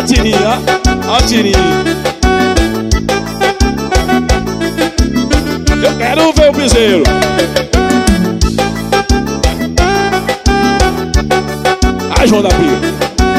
o tirinho, ó. Ó o tirinho. Eu quero ver o piseiro. Ai, João da Pia.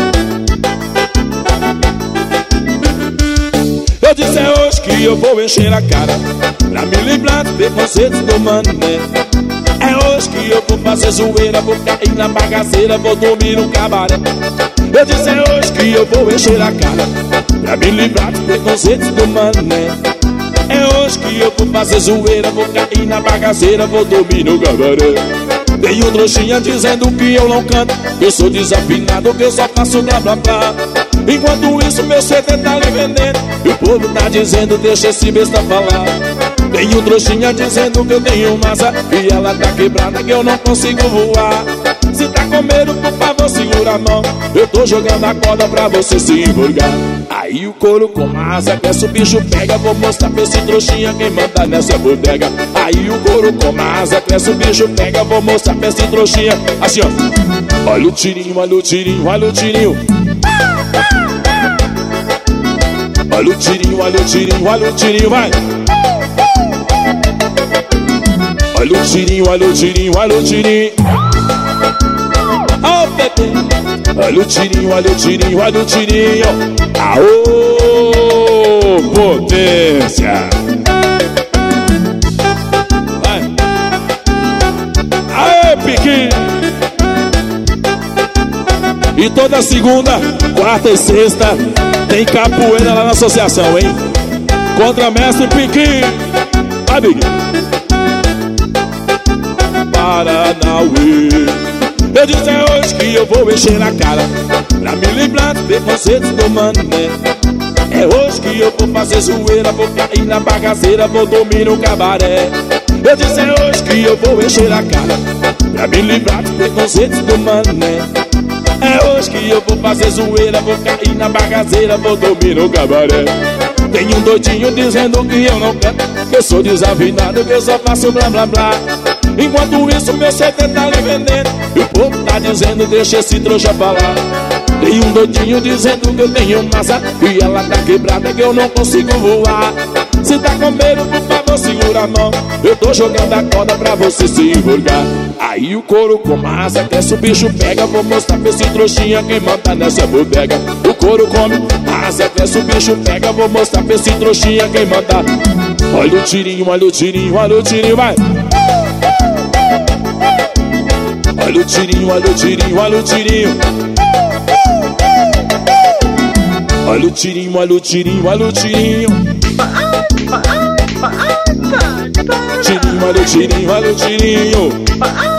Eu disse é hoje que eu vou encher a cara pra me livrar dos preconceitos do mané. É hoje que eu vou fazer zoeira, vou cair na bagaceira, vou dormir no cabaré. Eu disse é hoje que eu vou encher a cara pra me livrar dos preconceitos do mané. É hoje que eu vou fazer zoeira, vou cair na bagaceira, vou dormir no cabaré. Tem um trouxinha dizendo que eu não canto, que eu sou desafinado, que eu só faço blá blá blá. Enquanto isso meu CD tá lhe vendendo e o povo tá dizendo deixa esse besta falar. Tem um trouxinha dizendo que eu tenho massa e ela tá quebrada, que eu não consigo voar. Se tá com medo, por favor, segura a mão, eu tô jogando a corda pra você se envergar. Aí o couro com asa, desce o bicho pega, vou mostrar pra esse trouxinha quem manda nessa bodega. Aí o couro com asa, desce o bicho pega, vou mostrar pra esse trouxinha. Assim ó, olha o tirinho, olha o tirinho, olha o tirinho. Olha o tirinho, olha o tirinho, olha o tirinho, vai. Olha o tirinho, olha o tirinho, olha o tirinho. Oh, bebê. Olha o tirinho, olha o tirinho, olha o tirinho. Aô, potência. Vai. Aê, Piquinho. E toda segunda, quarta e sexta tem capoeira lá na associação, hein? Contra mestre Piquinho. Vai, Piquinho. Paranauê. Eu disse é hoje que eu vou encher a cara pra me livrar dos preconceitos do mané. É hoje que eu vou fazer zoeira, vou cair na bagaceira, vou dormir no cabaré. Eu disse é hoje que eu vou encher a cara pra me livrar dos preconceitos do mané. É hoje que eu vou fazer zoeira, vou cair na bagaceira, vou dormir no cabaré. Tem um doidinho dizendo que eu não canto, que eu sou desafinado, que eu só faço blá blá blá. Enquanto isso meu CD tá lhe vendendo e o povo tá dizendo deixa esse trouxa falar. Tem um doidinho dizendo que eu tenho massa e ela tá quebrada, que eu não consigo voar. Se tá com medo, por favor, segura a mão, eu tô jogando a corda pra você se envergar. Aí o couro com massa, desce o bicho pega, vou mostrar pra esse trouxinha quem manda nessa bodega. O couro come massa, desce o bicho pega, vou mostrar pra esse trouxinha quem manda. Olha o tirinho, olha o tirinho, olha o tirinho, vai. Olha o tirinho, olha o tirinho, olha o tirinho. Olha o tirinho, olha o tirinho, olha o tirinho. Tirinho, olha o tirinho, olha o tirinho.